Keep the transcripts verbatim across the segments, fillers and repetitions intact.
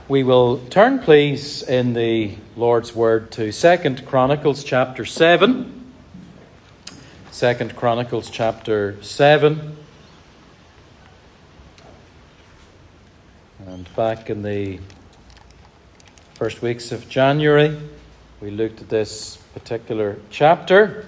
We will turn, please, in the Lord's Word to Second Chronicles chapter seven. Second Chronicles chapter seven. And back in the first weeks of January, we looked at this particular chapter.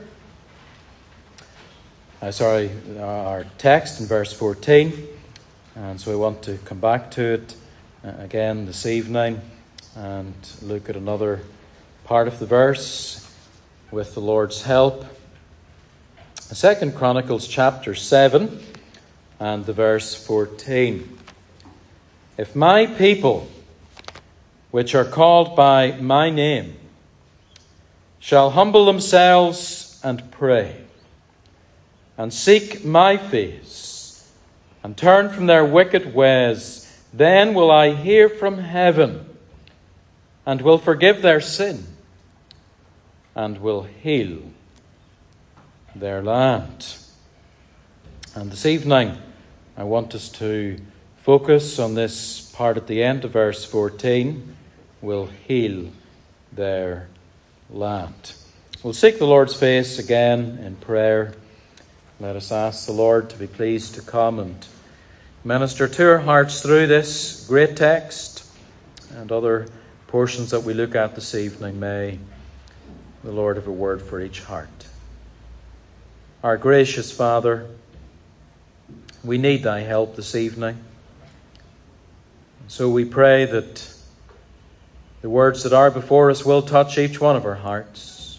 Uh, sorry, our text in verse fourteen. And so we want to come back to it uh, again this evening and look at another part of the verse with the Lord's help. Second Chronicles chapter seven and the verse fourteen. If my people, which are called by my name, shall humble themselves and pray, and seek my face, and turn from their wicked ways, then will I hear from heaven, and will forgive their sin, and will heal their land. And this evening, I want us to focus on this part at the end of verse fourteen, will heal their land. We'll seek the Lord's face again in prayer. Let us ask the Lord to be pleased to come and minister to our hearts through this great text and other portions that we look at this evening. May the Lord have a word for each heart. Our gracious Father, we need thy help this evening. So we pray that the words that are before us will touch each one of our hearts.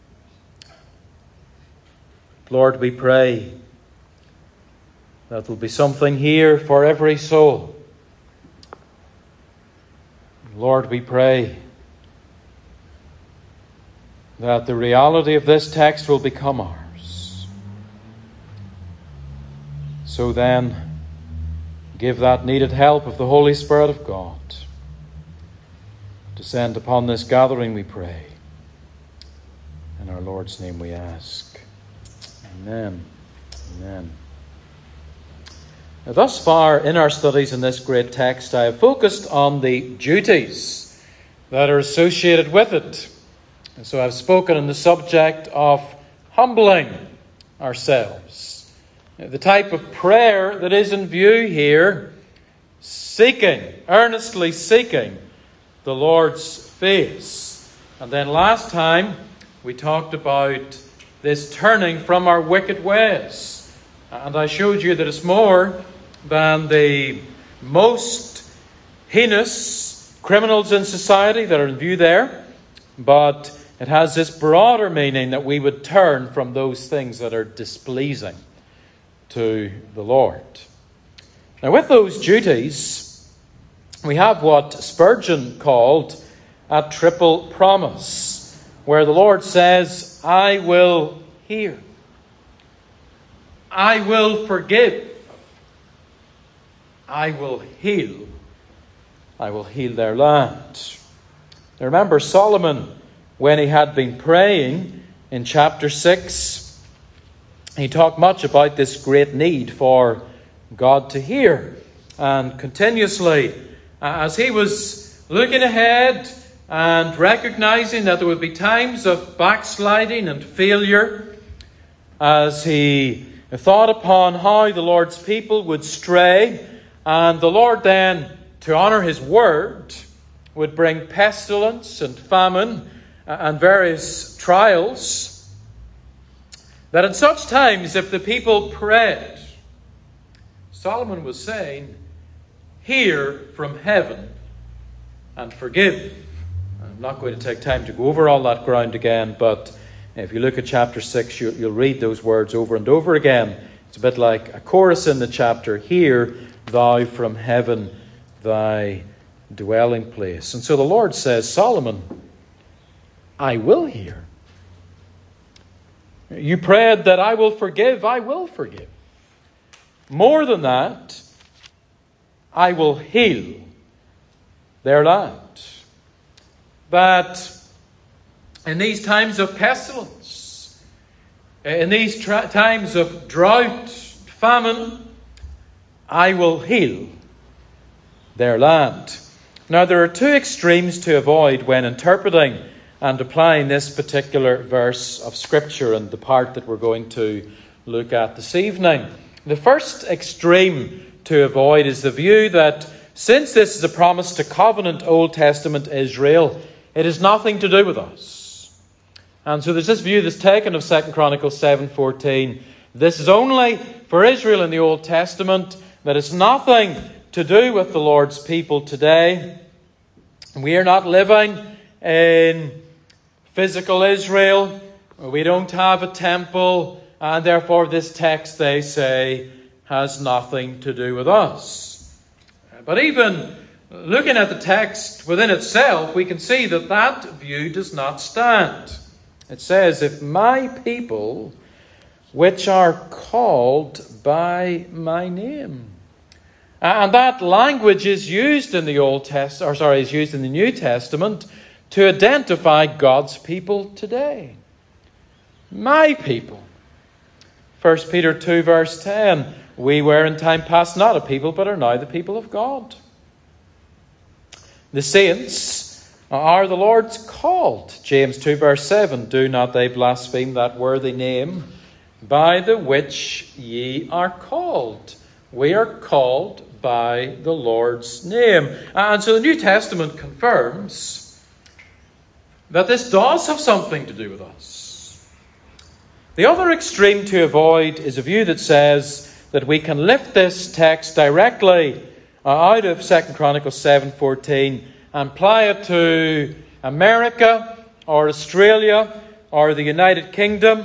Lord, we pray that there will be something here for every soul. Lord, we pray that the reality of this text will become ours. So then, give that needed help of the Holy Spirit of God. Descend upon this gathering, we pray. In our Lord's name we ask. Amen. Amen. Now, thus far in our studies in this great text, I have focused on the duties that are associated with it. And so I've spoken on the subject of humbling ourselves. The type of prayer that is in view here, seeking, earnestly seeking the Lord's face. And then last time we talked about this turning from our wicked ways. And I showed you that it's more than the most heinous criminals in society that are in view there, but it has this broader meaning that we would turn from those things that are displeasing to the Lord. Now, with those duties, we have what Spurgeon called a triple promise, where the Lord says, I will hear, I will forgive, I will heal, I will heal their land. Now remember Solomon, when he had been praying in chapter six, he talked much about this great need for God to hear. And continuously, as he was looking ahead and recognizing that there would be times of backsliding and failure, as he thought upon how the Lord's people would stray, and the Lord then, to honor his word, would bring pestilence and famine and various trials, that in such times, if the people prayed, Solomon was saying, hear from heaven and forgive. I'm not going to take time to go over all that ground again, but if you look at chapter six, you, you'll read those words over and over again. It's a bit like a chorus in the chapter, hear thou from heaven thy dwelling place. And so the Lord says, Solomon, I will hear. You prayed that I will forgive, I will forgive. More than that, I will heal their land. That in these times of pestilence, in these tra- times of drought, famine, I will heal their land. Now, there are two extremes to avoid when interpreting and applying this particular verse of Scripture and the part that we're going to look at this evening. The first extreme to avoid is the view that since this is a promise to covenant Old Testament Israel, it has nothing to do with us. And so there's this view that's taken of Second Chronicles seven fourteen. This is only for Israel in the Old Testament, that it's nothing to do with the Lord's people today. We are not living in physical Israel. We don't have a temple, and therefore this text, they say, has nothing to do with us. But even looking at the text within itself, we can see that that view does not stand. It says, if my people, which are called by my name. And that language is used in the Old Testament, or sorry, is used in the New Testament to identify God's people today. My people. First Peter two verse ten. We were in time past not a people, but are now the people of God. The saints are the Lord's called. James two verse seven. Do not they blaspheme that worthy name, by the which ye are called. We are called by the Lord's name. And so the New Testament confirms that this does have something to do with us. The other extreme to avoid is a view that says that we can lift this text directly out of Second Chronicles seven fourteen and apply it to America or Australia or the United Kingdom.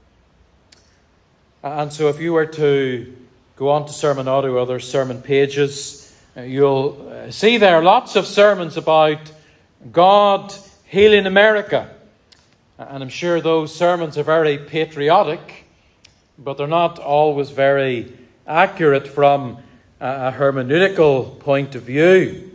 And so if you were to go on to Sermon Audio or other sermon pages, you'll see there are lots of sermons about God healing America. And I'm sure those sermons are very patriotic, but they're not always very accurate from a hermeneutical point of view.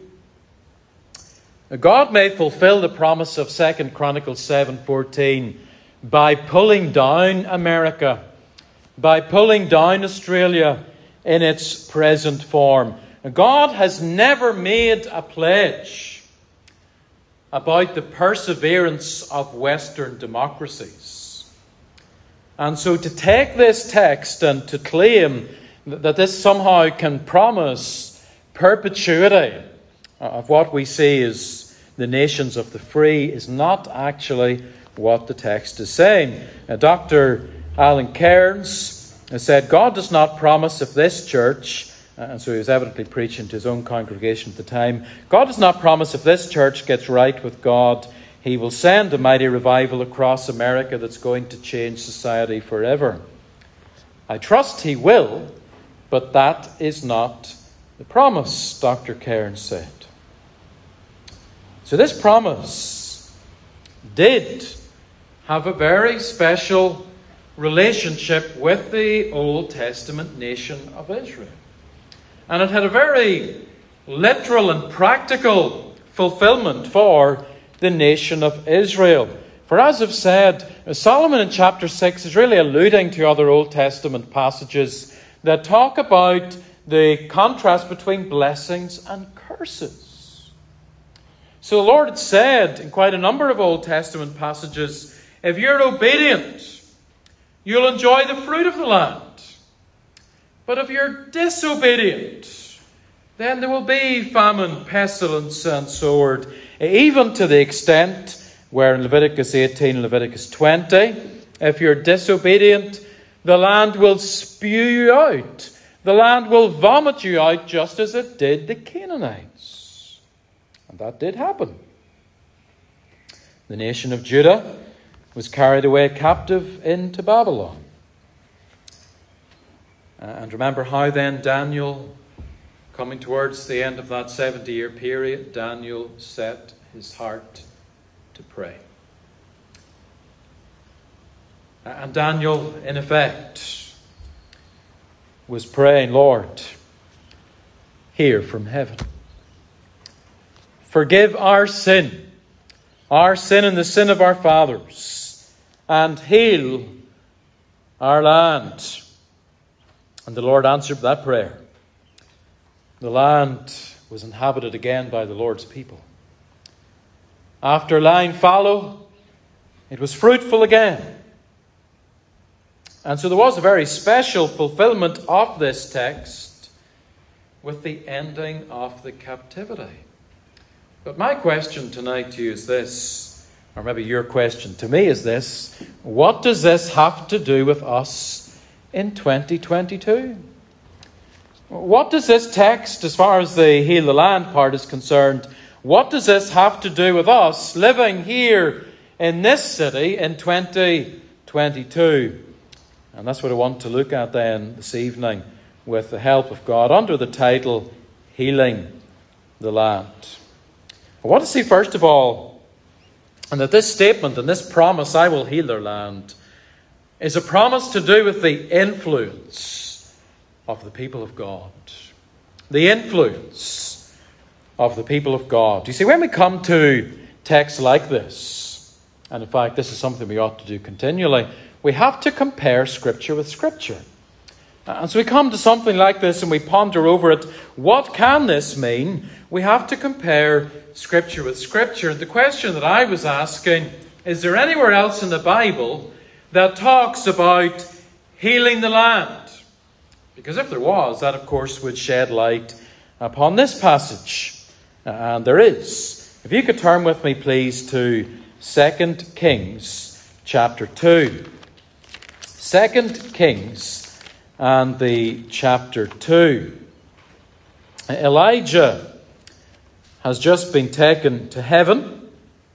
God may fulfill the promise of Second Chronicles seven fourteen by pulling down America, by pulling down Australia in its present form. God has never made a pledge about the perseverance of Western democracies. And so to take this text and to claim that this somehow can promise perpetuity of what we see as the nations of the free is not actually what the text is saying. Now, Doctor Alan Cairns has said, God does not promise if this church, and so he was evidently preaching to his own congregation at the time, God does not promise if this church gets right with God, he will send a mighty revival across America that's going to change society forever. I trust he will, but that is not the promise, Doctor Cairns said. So this promise did have a very special relationship with the Old Testament nation of Israel. And it had a very literal and practical fulfillment for the nation of Israel. For as I've said, Solomon in chapter six is really alluding to other Old Testament passages that talk about the contrast between blessings and curses. So the Lord had said in quite a number of Old Testament passages, if you're obedient, you'll enjoy the fruit of the land. But if you're disobedient, then there will be famine, pestilence, and sword. Even to the extent where in Leviticus eighteen, Leviticus twenty, if you're disobedient, the land will spew you out. The land will vomit you out just as it did the Canaanites. And that did happen. The nation of Judah was carried away captive into Babylon. And remember how then Daniel, coming towards the end of that seventy-year period, Daniel set his heart to pray. And Daniel, in effect, was praying, Lord, hear from heaven. Forgive our sin, our sin and the sin of our fathers, and heal our land. And the Lord answered that prayer. The land was inhabited again by the Lord's people. After lying fallow, it was fruitful again. And so there was a very special fulfillment of this text with the ending of the captivity. But my question tonight to you is this, or maybe your question to me is this: what does this have to do with us in twenty twenty-two? What does this text, as far as the heal the land part is concerned, what does this have to do with us living here in this city in twenty twenty-two? And that's what I want to look at then this evening with the help of God under the title Healing the Land. I want to see first of all, and that this statement and this promise, I will heal their land, is a promise to do with the influence of the people of God. The influence of the people of God. You see, when we come to texts like this, and in fact this is something we ought to do continually, we have to compare Scripture with Scripture. And so we come to something like this and we ponder over it. What can this mean? We have to compare Scripture with Scripture. And the question that I was asking, is there anywhere else in the Bible that talks about healing the land? Because if there was, that of course would shed light upon this passage. And there is. If you could turn with me please to Second Kings chapter two. Second Kings and the chapter two. Elijah has just been taken to heaven,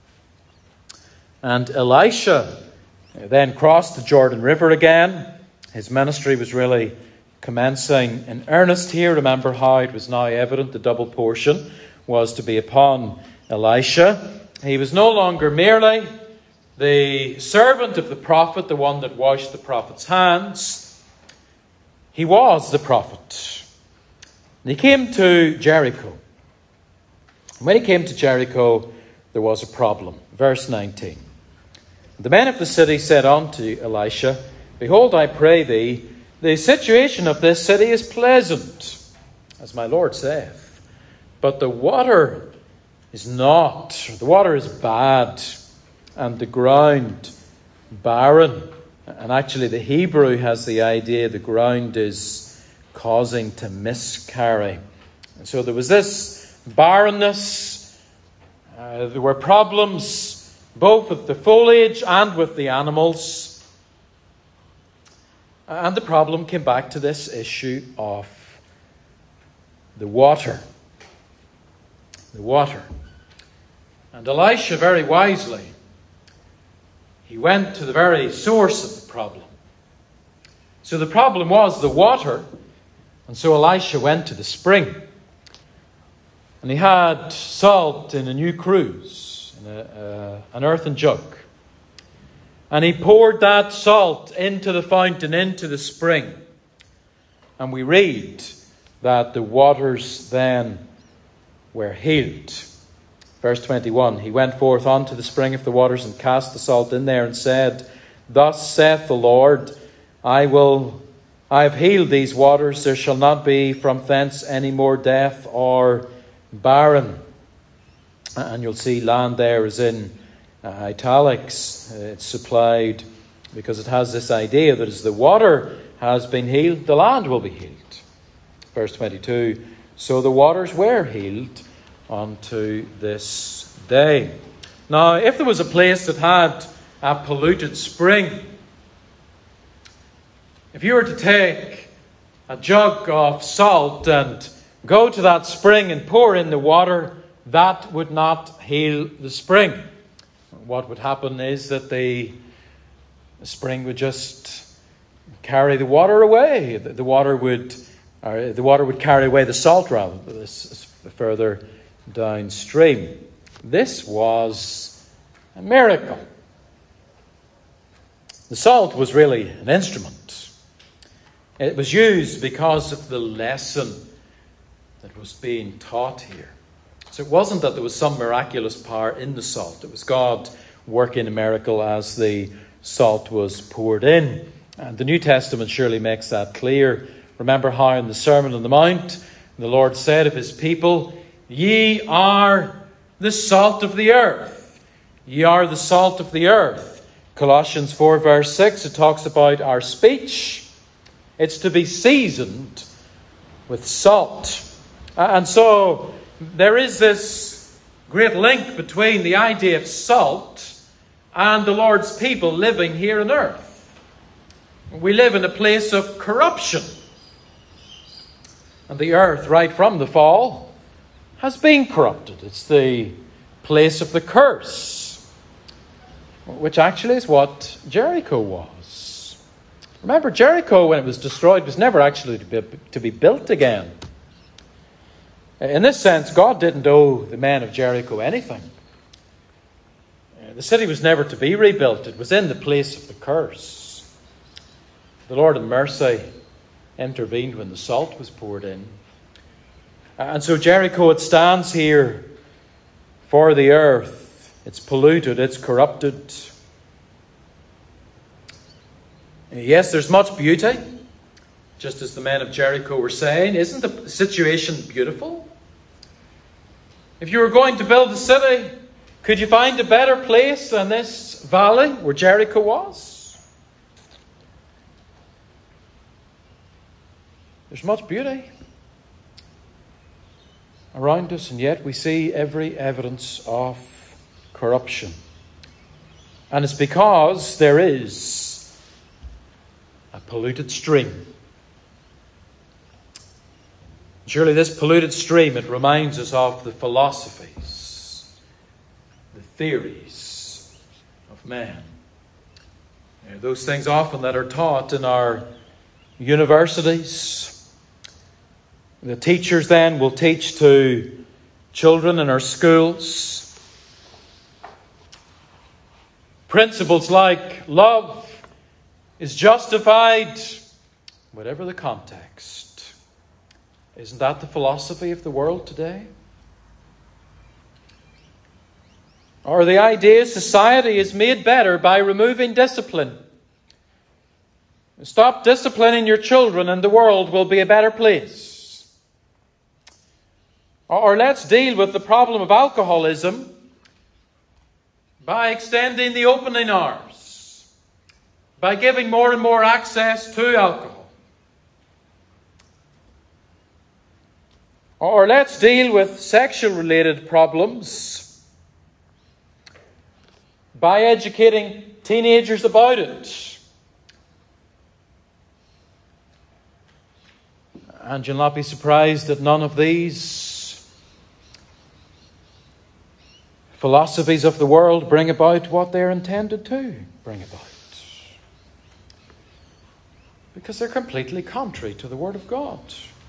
and Elisha then crossed the Jordan River again. His ministry was really commencing in earnest here. Remember how it was now evident the double portion was to be upon Elisha. He was no longer merely the servant of the prophet, the one that washed the prophet's hands. He was the prophet. And he came to Jericho. And when he came to Jericho, there was a problem. Verse nineteen. The men of the city said unto Elisha, Behold, I pray thee, the situation of this city is pleasant, as my Lord saith, but the water is not. The water is bad, and the ground barren. And actually the Hebrew has the idea the ground is causing to miscarry. And so there was this barrenness. Uh, there were problems both with the foliage and with the animals. And the problem came back to this issue of the water. The water. And Elisha very wisely, he went to the very source of the problem. So the problem was the water. And so Elisha went to the spring. And he had salt in a new cruse, in a, uh, an earthen jug. And he poured that salt into the fountain, into the spring. And we read that the waters then were healed. Verse twenty-one, he went forth unto the spring of the waters and cast the salt in there and said, Thus saith the Lord, I will, I have healed these waters. There shall not be from thence any more death or barren. And you'll see land there is in uh, italics. It's supplied because it has this idea that as the water has been healed, the land will be healed. Verse twenty-two, so the waters were healed unto this day. Now, if there was a place that had a polluted spring, if you were to take a jug of salt and go to that spring and pour in the water, that would not heal the spring. What would happen is that the spring would just carry the water away. The water would, or the water would carry away the salt rather, this further downstream. This was a miracle. The salt was really an instrument. It was used because of the lesson that was being taught here. So it wasn't that there was some miraculous power in the salt. It was God working a miracle as the salt was poured in. And the New Testament surely makes that clear. Remember how in the Sermon on the Mount, the Lord said of his people, Ye are the salt of the earth. Ye are the salt of the earth. Colossians four verse six, it talks about our speech. It's to be seasoned with salt. And so there is this great link between the idea of salt and the Lord's people living here on earth. We live in a place of corruption. And the earth, right from the fall, has been corrupted. It's the place of the curse, which actually is what Jericho was. Remember, Jericho, when it was destroyed, was never actually to be, to be built again. In this sense, God didn't owe the men of Jericho anything. The city was never to be rebuilt. It was in the place of the curse. The Lord in mercy intervened when the salt was poured in. And so Jericho, it stands here for the earth. It's polluted, it's corrupted. Yes, there's much beauty, just as the men of Jericho were saying. Isn't the situation beautiful? If you were going to build a city, could you find a better place than this valley where Jericho was? There's much beauty around us, and yet we see every evidence of corruption. And it's because there is a polluted stream. Surely this polluted stream, it reminds us of the philosophies, the theories of man. You know, those things often that are taught in our universities. The teachers then will teach to children in our schools principles like love is justified, whatever the context. Isn't that the philosophy of the world today? Or the idea society is made better by removing discipline. Stop disciplining your children and the world will be a better place. Or let's deal with the problem of alcoholism by extending the opening hours, by giving more and more access to alcohol. Or let's deal with sexual related problems by educating teenagers about it. And you'll not be surprised that none of these philosophies of the world bring about what they're intended to bring about. Because they're completely contrary to the Word of God.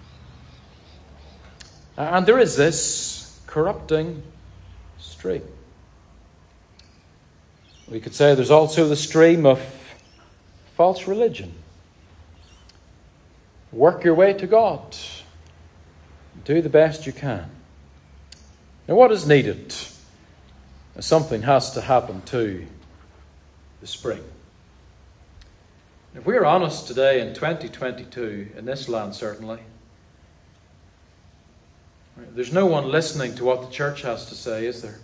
And there is this corrupting stream. We could say there's also the stream of false religion. Work your way to God. Do the best you can. Now, what is needed? Something has to happen to the spring. If we're honest today in twenty twenty-two, in this land certainly, there's no one listening to what the church has to say, is there?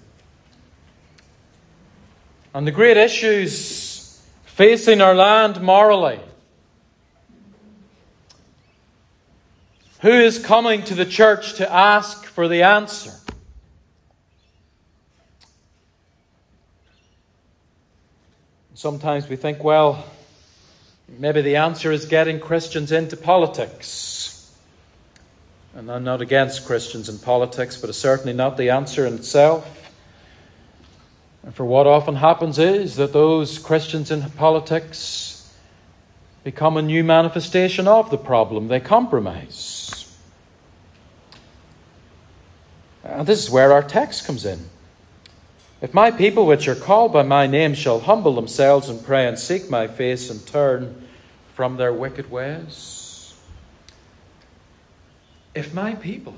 And the great issues facing our land morally, who is coming to the church to ask for the answer? Sometimes we think, well, maybe the answer is getting Christians into politics. And I'm not against Christians in politics, but it's certainly not the answer in itself. And for what often happens is that those Christians in politics become a new manifestation of the problem. They compromise. And this is where our text comes in. If my people which are called by my name shall humble themselves and pray and seek my face and turn from their wicked ways. If my people.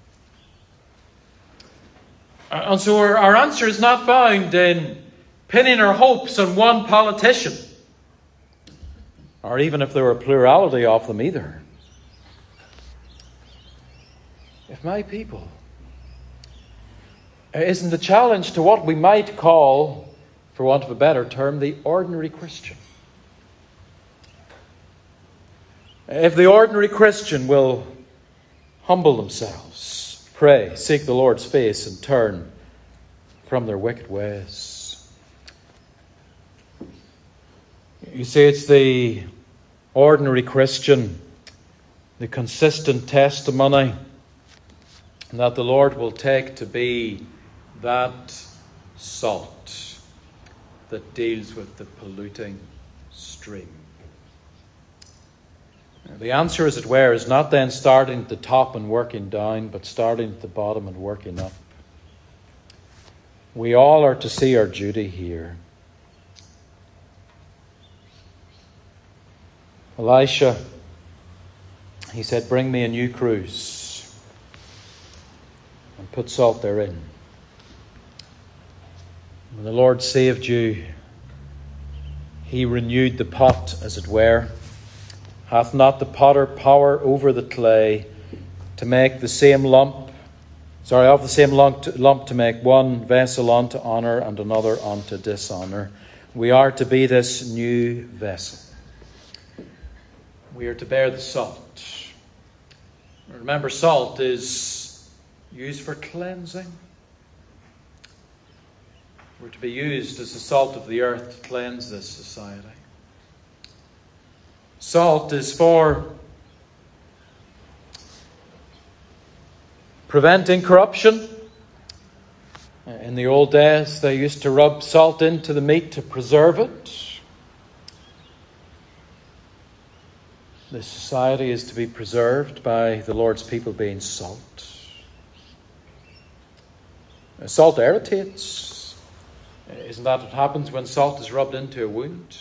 And so our, our answer is not found in pinning our hopes on one politician, or even if there were a plurality of them either. If my people isn't the challenge to what we might call, for want of a better term, the ordinary Christian. If the ordinary Christian will humble themselves, pray, seek the Lord's face, and turn from their wicked ways. You see, it's the ordinary Christian, the consistent testimony that the Lord will take to be that salt that deals with the polluting stream. The answer, as it were, is not then starting at the top and working down, but starting at the bottom and working up. We all are to see our duty here. Elisha, he said, "Bring me a new cruse and put salt therein." When the Lord saved you, he renewed the pot, as it were. Hath not the potter power over the clay to make the same lump, sorry, of the same lump to, lump to make one vessel unto honour and another unto dishonour? We are to be this new vessel. We are to bear the salt. Remember, salt is used for cleansing. We're to be used as the salt of the earth to cleanse this society. Salt is for preventing corruption. In the old days, they used to rub salt into the meat to preserve it. The society is to be preserved by the Lord's people being salt. Salt irritates. Isn't that what happens when salt is rubbed into a wound?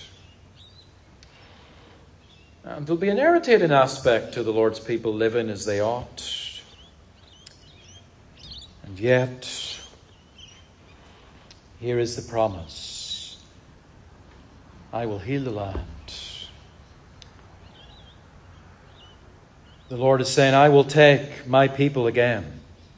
And there'll be an irritating aspect to the Lord's people living as they ought. And yet, here is the promise. I will heal the land. The Lord is saying, I will take my people again.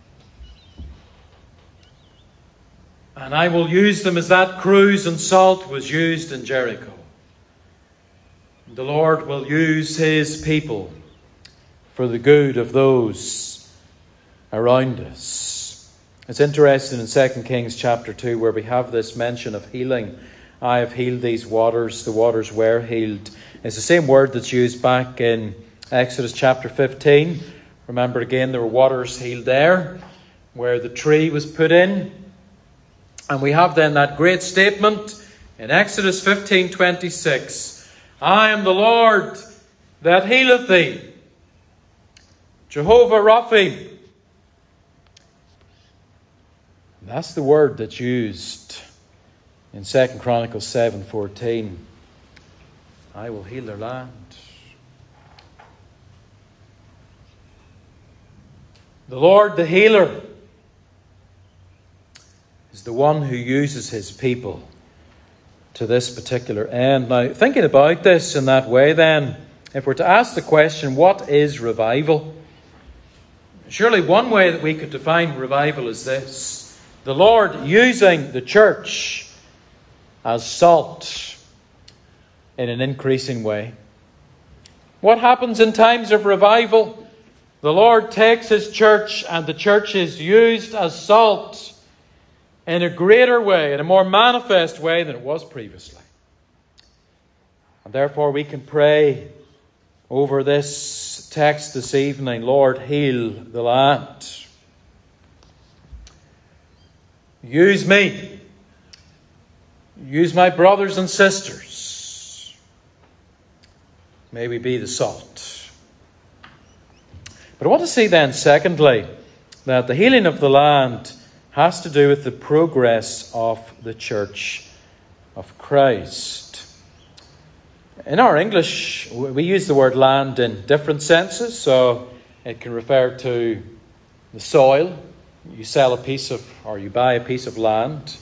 And I will use them as that cruse and salt was used in Jericho. The Lord will use his people for the good of those around us. It's interesting in Second Kings chapter two where we have this mention of healing. I have healed these waters. The waters were healed. It's the same word that's used back in Exodus chapter fifteen. Remember again, there were waters healed there where the tree was put in. And we have then that great statement in Exodus fifteen twenty-six. I am the Lord that healeth thee. Jehovah Rapha. That's the word that's used in Second Chronicles seven fourteen. I will heal their land. The Lord, the healer, is the one who uses his people to this particular end. Now, thinking about this in that way then, if we're to ask the question, what is revival? Surely one way that we could define revival is this: the Lord using the church as salt in an increasing way. What happens in times of revival? The Lord takes his church and the church is used as salt in a greater way, in a more manifest way than it was previously. And therefore we can pray over this text this evening, Lord, heal the land. Use me. Use my brothers and sisters. May we be the salt. But I want to see then, secondly, that the healing of the land has to do with the progress of the Church of Christ. In our English, we use the word land in different senses. So it can refer to the soil. You sell a piece of, or you buy a piece of land.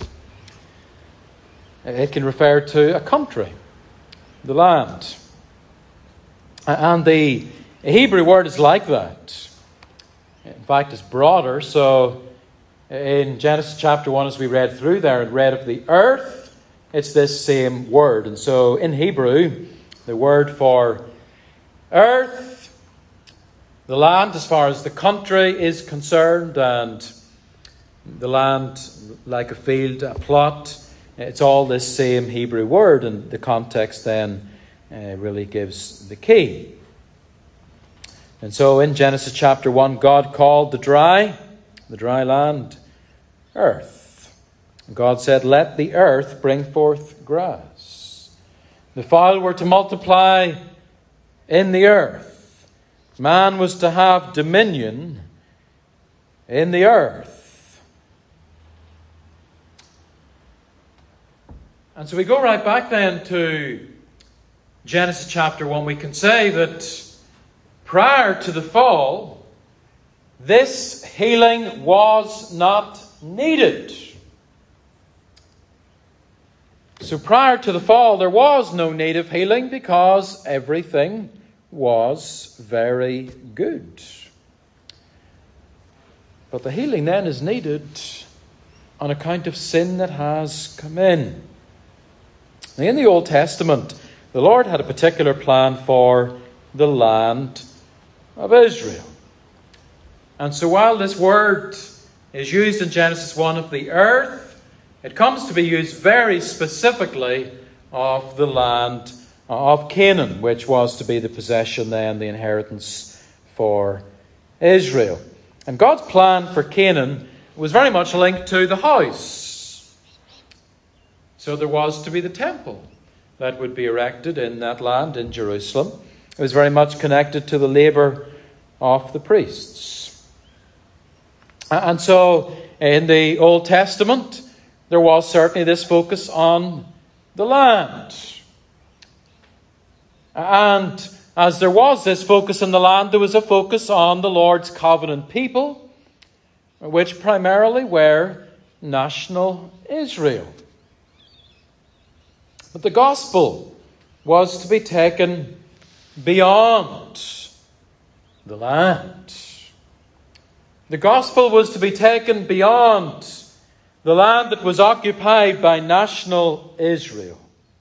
It can refer to a country, the land. And the Hebrew word is like that. In fact, it's broader. So In Genesis chapter one, as we read through there and read of the earth, it's this same word. And so in Hebrew, the word for earth, the land as far as the country is concerned, and the land like a field, a plot, it's all this same Hebrew word, and the context then uh, really gives the key. And so in Genesis chapter one, God called the dry, the dry land, earth. And God said, let the earth bring forth grass. The fowl were to multiply in the earth. Man was to have dominion in the earth. And so we go right back then to Genesis chapter one. We can say that prior to the fall, this healing was not needed. So prior to the fall, there was no need of healing because everything was very good. But the healing then is needed on account of sin that has come in. Now, in the Old Testament, the Lord had a particular plan for the land of Israel. And so while this word is used in Genesis one of the earth, it comes to be used very specifically of the land of Canaan, which was to be the possession then, the inheritance for Israel. And God's plan for Canaan was very much linked to the house. So there was to be the temple that would be erected in that land, in Jerusalem. It was very much connected to the labour of the priests. And so, in the Old Testament, there was certainly this focus on the land. And as there was this focus on the land, there was a focus on the Lord's covenant people, which primarily were national Israel. But the gospel was to be taken beyond the land. The gospel was to be taken beyond the land that was occupied by national Israel.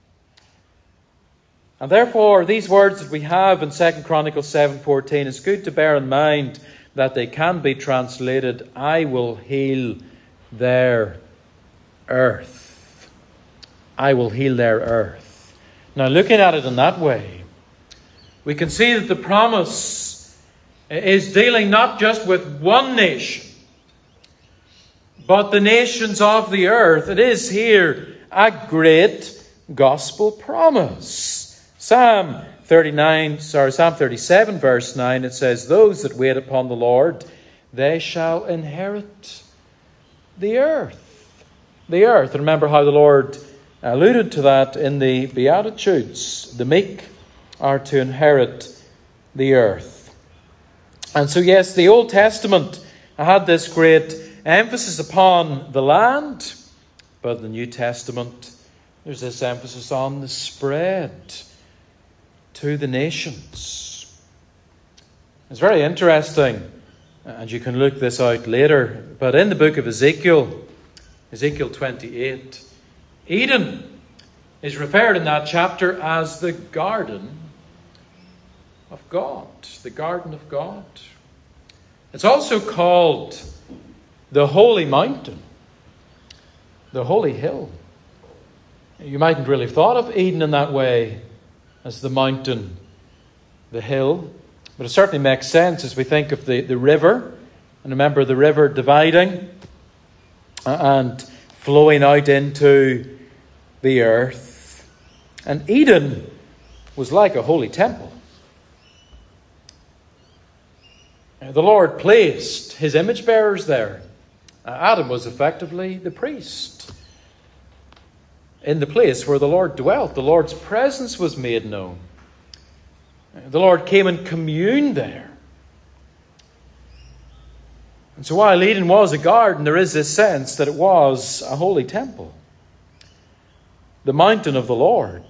And therefore, these words that we have in Second Chronicles seven fourteen, it's good to bear in mind that they can be translated, I will heal their earth. I will heal their earth. Now, looking at it in that way, we can see that the promise is dealing not just with one nation, but the nations of the earth. It is here a great gospel promise. Psalm thirty-nine, sorry, Psalm thirty-seven, verse nine, it says, those that wait upon the Lord, they shall inherit the earth. The earth. And remember how the Lord alluded to that in the Beatitudes. The meek are to inherit the earth. And so, yes, the Old Testament had this great emphasis upon the land, but in the New Testament, there's this emphasis on the spread to the nations. It's very interesting, and you can look this out later, but in the book of Ezekiel, Ezekiel twenty-eight, Eden is referred in that chapter as the garden of God, the garden of God. It's also called the holy mountain, the holy hill. You mightn't really have thought of Eden in that way, as the mountain, the hill, but it certainly makes sense as we think of the, the river, and remember the river dividing and flowing out into the earth. And Eden was like a holy temple. The Lord placed his image bearers there. Adam was effectively the priest. In the place where the Lord dwelt, the Lord's presence was made known. The Lord came and communed there. And so while Eden was a garden, there is this sense that it was a holy temple. The mountain of the Lord.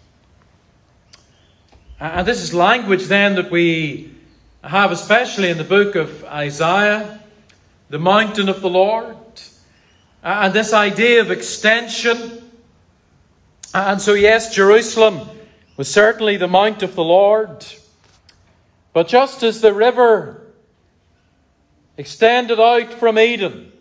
And this is language then that we have especially in the book of Isaiah, the mountain of the Lord, and this idea of extension. And so, yes, Jerusalem was certainly the mount of the Lord. But just as the river extended out from Eden,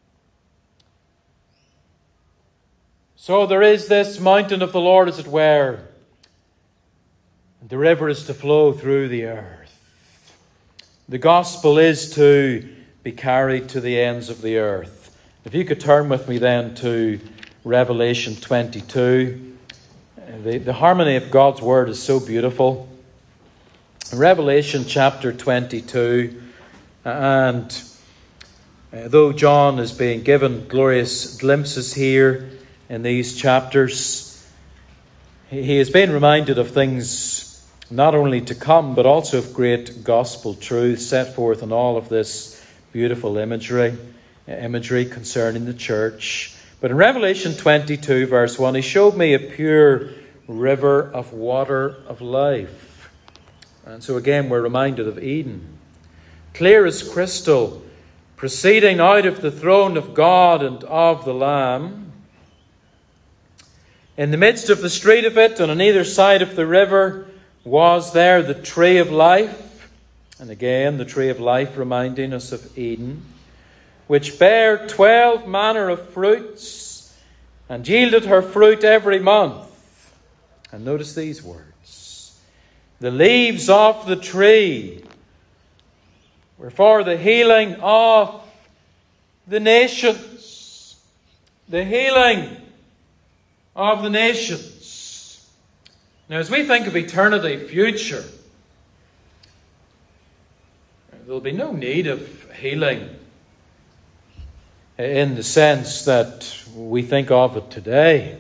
so there is this mountain of the Lord, as it were. And the river is to flow through the earth. The gospel is to be carried to the ends of the earth. If you could turn with me then to Revelation twenty-two. The, the harmony of God's word is so beautiful. Revelation chapter twenty-two. And uh, though John is being given glorious glimpses here in these chapters, he, he is being reminded of things not only to come, but also of great gospel truth set forth in all of this beautiful imagery, imagery concerning the church. But in Revelation twenty-two, verse one, he showed me a pure river of water of life. And so again, we're reminded of Eden. Clear as crystal, proceeding out of the throne of God and of the Lamb. In the midst of the street of it, and on either side of the river, was there the tree of life. And again, the tree of life reminding us of Eden, which bare twelve manner of fruits, and yielded her fruit every month. And notice these words. The leaves of the tree were for the healing of the nations. The healing of the nations. Now, as we think of eternity future, there'll be no need of healing in the sense that we think of it today.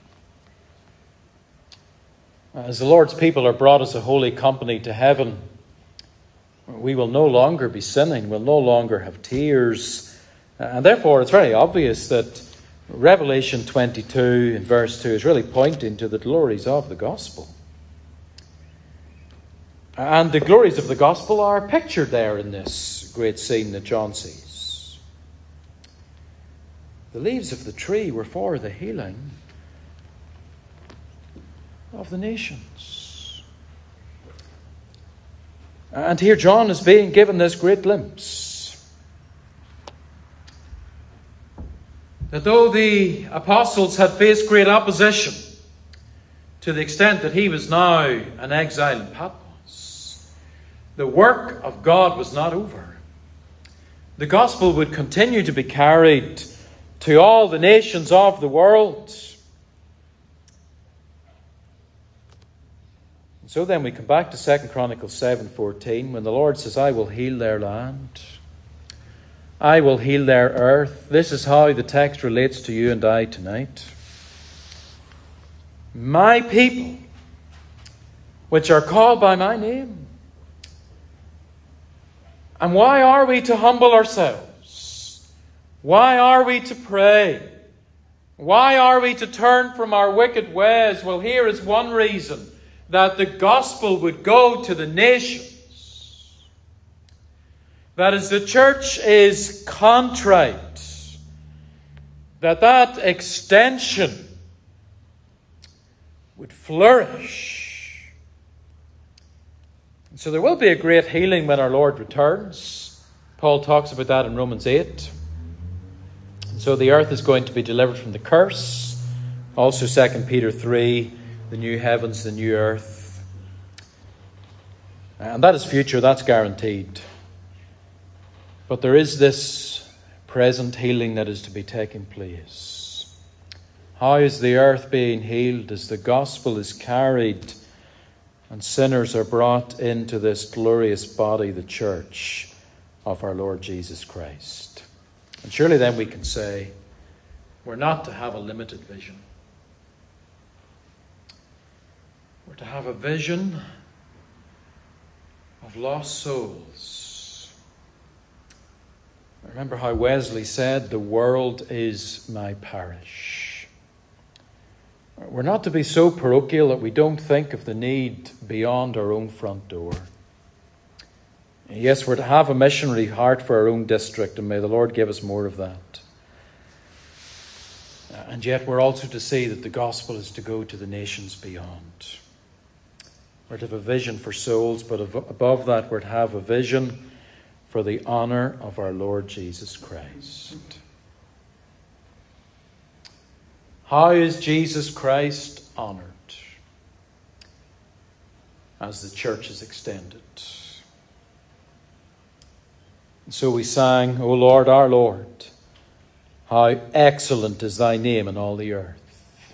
As the Lord's people are brought as a holy company to heaven, we will no longer be sinning, we'll no longer have tears. And therefore, it's very obvious that Revelation twenty-two in verse two is really pointing to the glories of the gospel. And the glories of the gospel are pictured there in this great scene that John sees. The leaves of the tree were for the healing of the nations. And here John is being given this great glimpse. That though the apostles had faced great opposition, to the extent that he was now an exile in Patmos, the work of God was not over. The gospel would continue to be carried to all the nations of the world. And so then we come back to Second Chronicles seven fourteen, when the Lord says, I will heal their land. I will heal their earth. This is how the text relates to you and I tonight. My people, which are called by my name. And why are we to humble ourselves? Why are we to pray? Why are we to turn from our wicked ways? Well, here is one reason: that the gospel would go to the nations. That as the church is contrite, that that extension would flourish. And so there will be a great healing when our Lord returns. Paul talks about that in Romans eight. And so the earth is going to be delivered from the curse. Also Second Peter three, the new heavens, the new earth. And that is future, that's guaranteed. But there is this present healing that is to be taking place. How is the earth being healed? As the gospel is carried and sinners are brought into this glorious body, the church of our Lord Jesus Christ. And surely then we can say, we're not to have a limited vision. We're to have a vision of lost souls. Remember how Wesley said, the world is my parish. We're not to be so parochial that we don't think of the need beyond our own front door. Yes, we're to have a missionary heart for our own district, and may the Lord give us more of that. And yet we're also to see that the gospel is to go to the nations beyond. We're to have a vision for souls, but above that we're to have a vision for the honour of our Lord Jesus Christ. How is Jesus Christ honoured as the church is extended? And so we sang, O Lord, our Lord, how excellent is thy name in all the earth.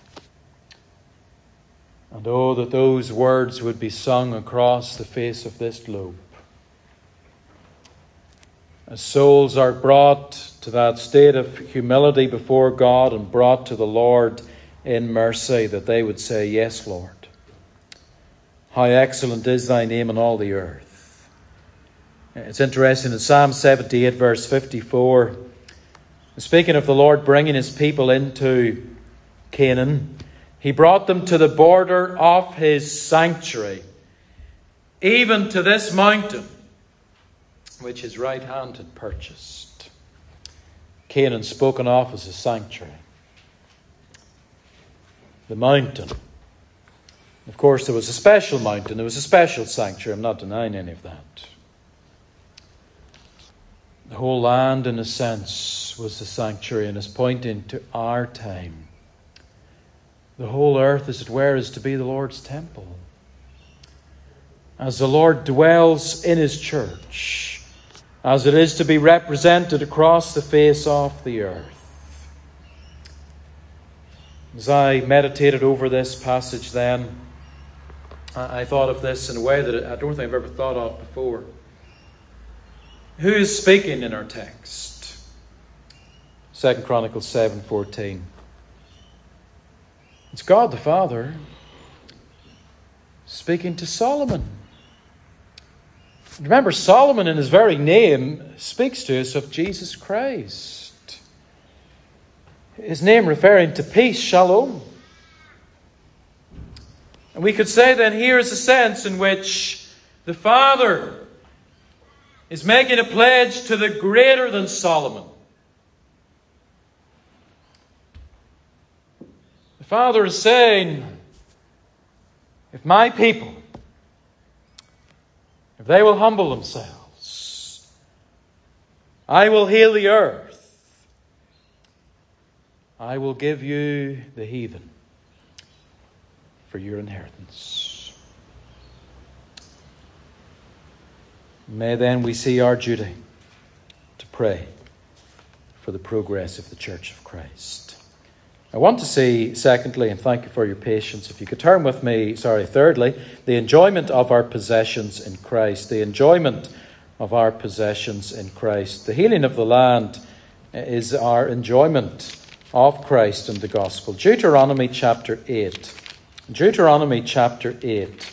And oh, that those words would be sung across the face of this globe. As souls are brought to that state of humility before God and brought to the Lord in mercy, that they would say, yes, Lord, how excellent is thy name in all the earth. It's interesting in Psalm seventy-eight, verse fifty-four, speaking of the Lord bringing his people into Canaan, he brought them to the border of his sanctuary, even to this mountain, which his right hand had purchased. Canaan spoken of as a sanctuary. The mountain. Of course, there was a special mountain. There was a special sanctuary. I'm not denying any of that. The whole land, in a sense, was the sanctuary and is pointing to our time. The whole earth, as it were, is to be the Lord's temple. As the Lord dwells in his church, as it is to be represented across the face of the earth. As I meditated over this passage then, I thought of this in a way that I don't think I've ever thought of before. Who is speaking in our text? Second Chronicles seven fourteen. It's God the Father speaking to Solomon. Remember, Solomon in his very name speaks to us of Jesus Christ. His name referring to peace, shalom. And we could say then here is a sense in which the Father is making a pledge to the greater than Solomon. The Father is saying, if my people, if they will humble themselves, I will heal the earth. I will give you the heathen for your inheritance. May then we see our duty to pray for the progress of the Church of Christ. I want to see, secondly, and thank you for your patience, if you could turn with me, sorry, thirdly, the enjoyment of our possessions in Christ. The enjoyment of our possessions in Christ. The healing of the land is our enjoyment of Christ and the gospel. Deuteronomy chapter eight. Deuteronomy chapter eight.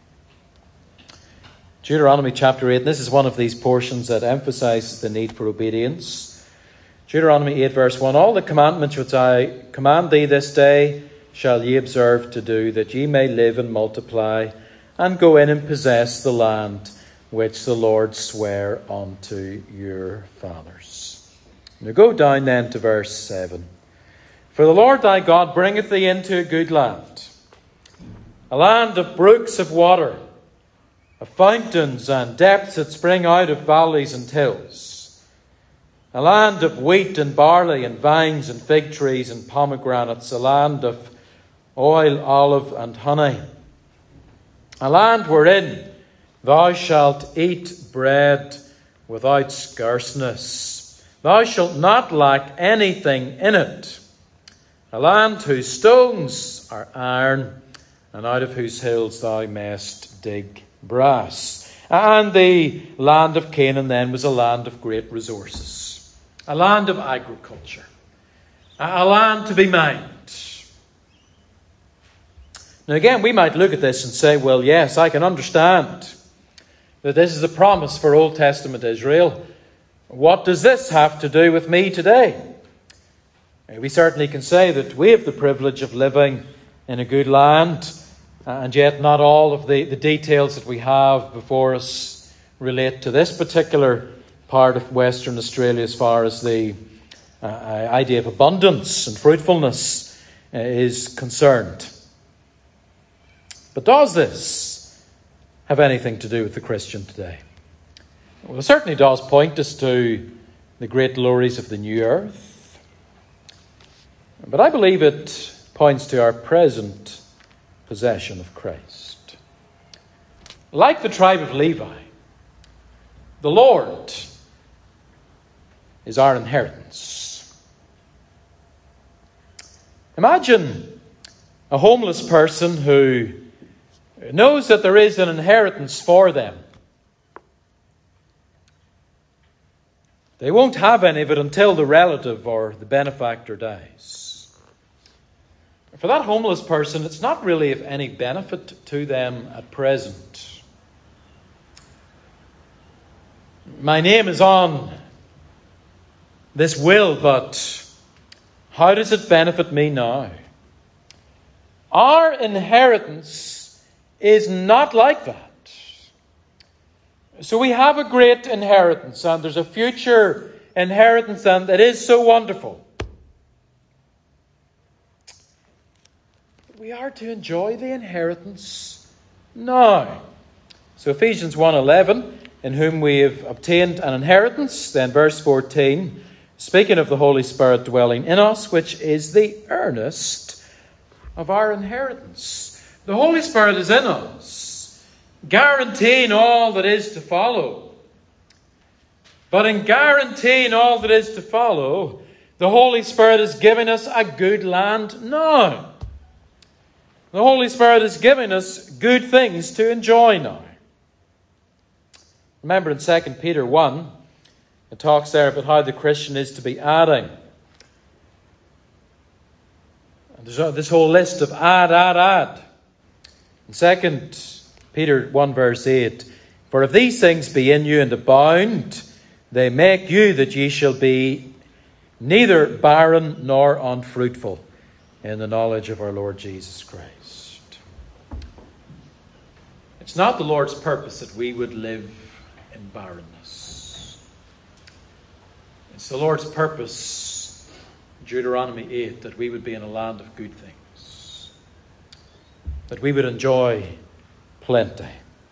Deuteronomy chapter eight, and this is one of these portions that emphasizes the need for obedience. Deuteronomy eight verse one, all the commandments which I command thee this day shall ye observe to do, that ye may live and multiply, and go in and possess the land which the Lord sware unto your fathers. Now go down then to verse seven. For the Lord thy God bringeth thee into a good land, a land of brooks of water, of fountains and depths that spring out of valleys and hills, a land of wheat and barley and vines and fig trees and pomegranates, a land of oil, olive and honey, a land wherein thou shalt eat bread without scarceness. Thou shalt not lack anything in it, a land whose stones are iron, and out of whose hills thou mayst dig brass. And the land of Canaan then was a land of great resources, a land of agriculture, a land to be mined. Now again, we might look at this and say, well, yes, I can understand that this is a promise for Old Testament Israel. What does this have to do with me today? We certainly can say that we have the privilege of living in a good land, and yet not all of the, the details that we have before us relate to this particular part of Western Australia as far as the uh, idea of abundance and fruitfulness uh, is concerned. But does this have anything to do with the Christian today? Well, it certainly does point us to the great glories of the new earth. But I believe it points to our present possession of Christ. Like the tribe of Levi, the Lord is our inheritance. Imagine a homeless person who knows that there is an inheritance for them. They won't have any of it until the relative or the benefactor dies. For that homeless person, it's not really of any benefit to them at present. My name is on this will, but how does it benefit me now? Our inheritance is not like that. So we have a great inheritance, and there's a future inheritance, and it is so wonderful. We are to enjoy the inheritance now. So Ephesians one eleven, in whom we have obtained an inheritance, then verse fourteen, speaking of the Holy Spirit dwelling in us, which is the earnest of our inheritance. The Holy Spirit is in us, guaranteeing all that is to follow. But in guaranteeing all that is to follow, the Holy Spirit is giving us a good land now. The Holy Spirit is giving us good things to enjoy now. Remember in Second Peter one, it talks there about how the Christian is to be adding. And there's this whole list of add, add, add. In Second Peter one verse eight, for if these things be in you and abound, they make you that ye shall be neither barren nor unfruitful in the knowledge of our Lord Jesus Christ. It's not the Lord's purpose that we would live in barrenness. It's the Lord's purpose, Deuteronomy eight, that we would be in a land of good things, that we would enjoy plenty.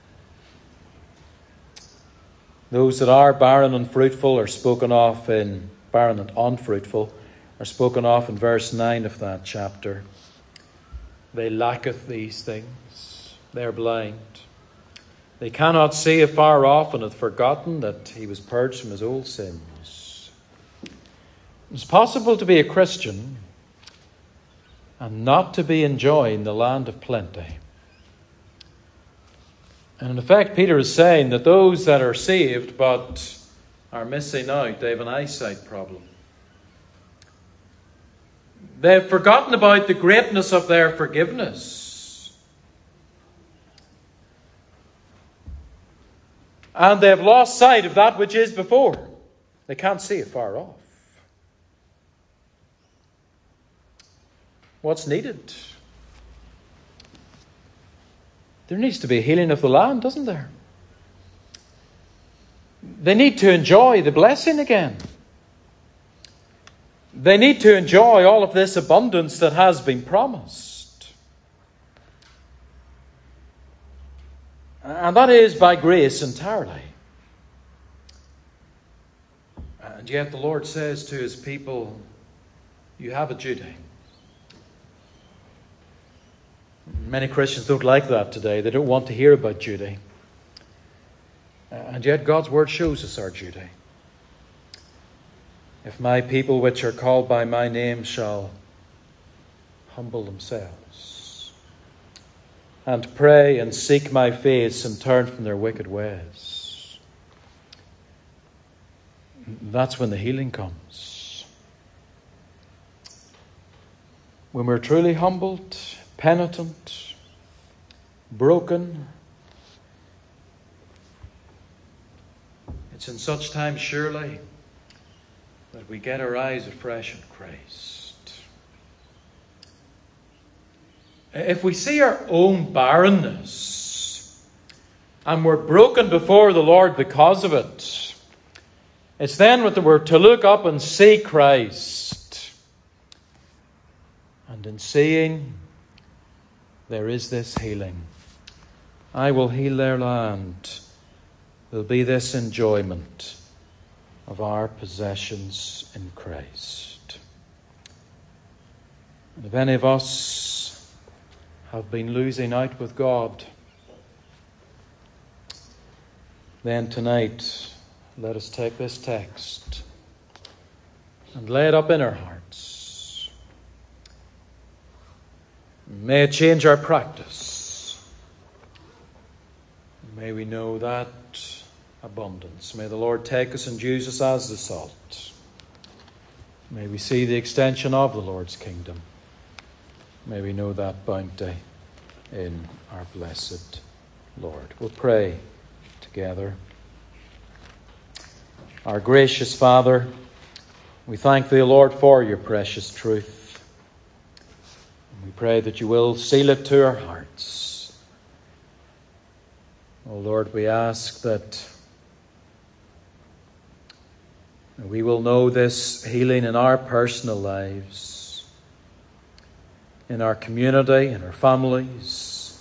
Those that are barren and fruitful are spoken of in barren and unfruitful are spoken of in verse nine of that chapter. They lacketh these things. They are blind. They cannot see afar off, and have forgotten that he was purged from his old sins. It's possible to be a Christian and not to be enjoying the land of plenty. And in effect, Peter is saying that those that are saved but are missing out, they have an eyesight problem. They have forgotten about the greatness of their forgiveness. And they have lost sight of that which is before. They can't see it far off. What's needed? There needs to be a healing of the land, doesn't there? They need to enjoy the blessing again. They need to enjoy all of this abundance that has been promised. And that is by grace entirely. And yet the Lord says to his people, you have a duty. Many Christians don't like that today. They don't want to hear about duty. And yet God's word shows us our duty. If my people which are called by my name shall humble themselves and pray and seek my face and turn from their wicked ways, that's when the healing comes. When we're truly humbled, penitent, broken, it's in such times surely that we get our eyes afresh on Christ. If we see our own barrenness and we're broken before the Lord because of it, it's then that we're to look up and see Christ. And in seeing, there is this healing. I will heal their land. There'll be this enjoyment of our possessions in Christ. And if any of us have been losing out with God, then tonight let us take this text and lay it up in our hearts. May it change our practice. May we know that abundance. May the Lord take us and use us as the salt. May we see the extension of the Lord's kingdom. May we know that bounty in our blessed Lord. We'll pray together. Our gracious Father, we thank Thee, Lord, for Your precious truth. We pray that You will seal it to our hearts. Oh Lord, we ask that we will know this healing in our personal lives, in our community, in our families,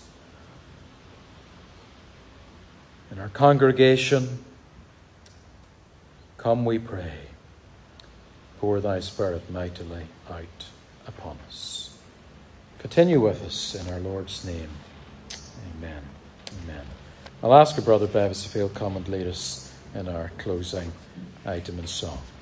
in our congregation. Come, we pray. Pour Thy Spirit mightily out upon us. Continue with us in our Lord's name. Amen. Amen. I'll ask our brother Bevis if he'll come and lead us in our closing item and song.